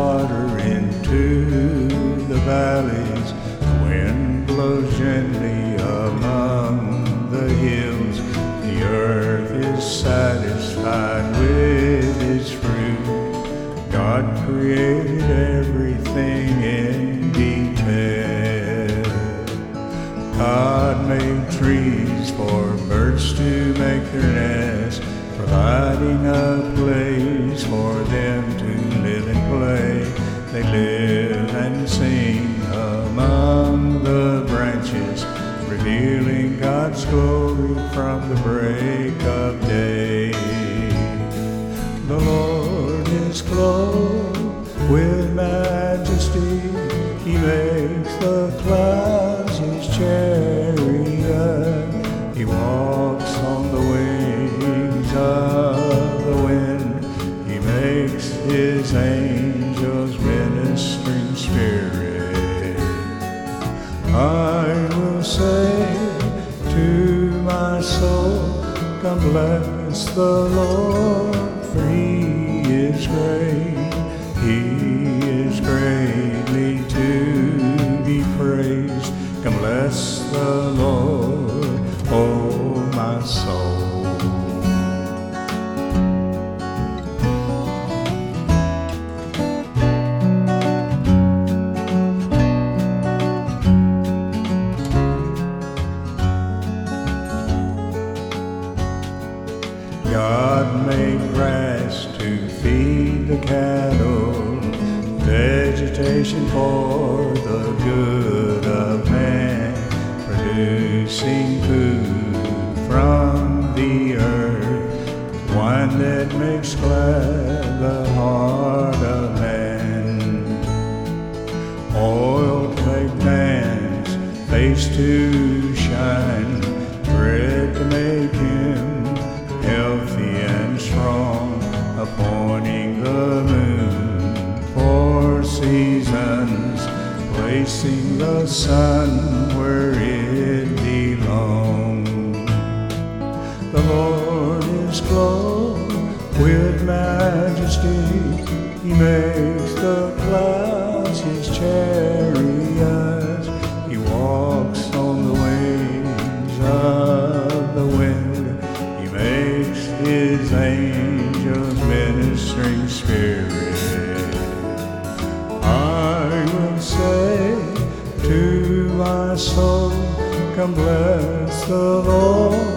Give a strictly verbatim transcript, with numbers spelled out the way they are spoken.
water into the valleys. The wind blows gently among the hills. The earth is satisfied with its fruit. God created everything in detail. God made trees for birds to make their nests, providing a place for them to live and play. They live and sing among the branches, revealing God's glory from the break of day. The Lord is clothed with majesty. He makes the clouds his chariot. He walks on the wings of the wind. He makes his angels ministering spirit. I will say to my soul, come bless the Lord, for he is great. He is greatly to be praised. Come bless the Lord, oh my soul. God made grass to feed the cattle, vegetation for the good of man, producing food from the earth, wine that makes glad the heart of man, oil to make man's face to shine, bread to make him healthy and strong, appointing the moon for seasons, placing the sun where it belongs. The Lord is clothed with majesty. He makes the clouds his chariots. He walks on the wings of the wind. His angels ministering spirit. I will say to my soul, come bless the Lord,